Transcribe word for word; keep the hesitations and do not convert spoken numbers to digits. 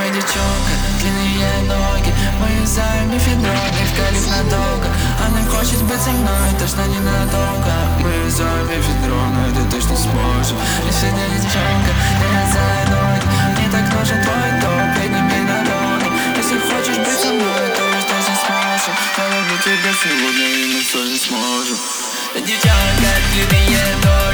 Моя девчонка, длинные ноги, мы за мифедроны, в калиф надолго. Она хочет быть со мной, точно ненадолго. Мы за мифедроны, ты точно сможешь. Если ты девчонка, длинные ноги, мне так нужен твой топ, подними на ноги. Если хочешь быть со мной, то уж точно сможешь. Я люблю тебя сегодня и мы все не сможем. Девчонка, длинные ноги.